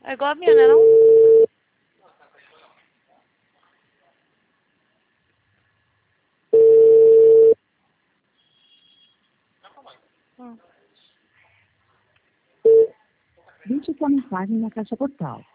É igual a minha, né, não? Deixe sua mensagem na caixa postal.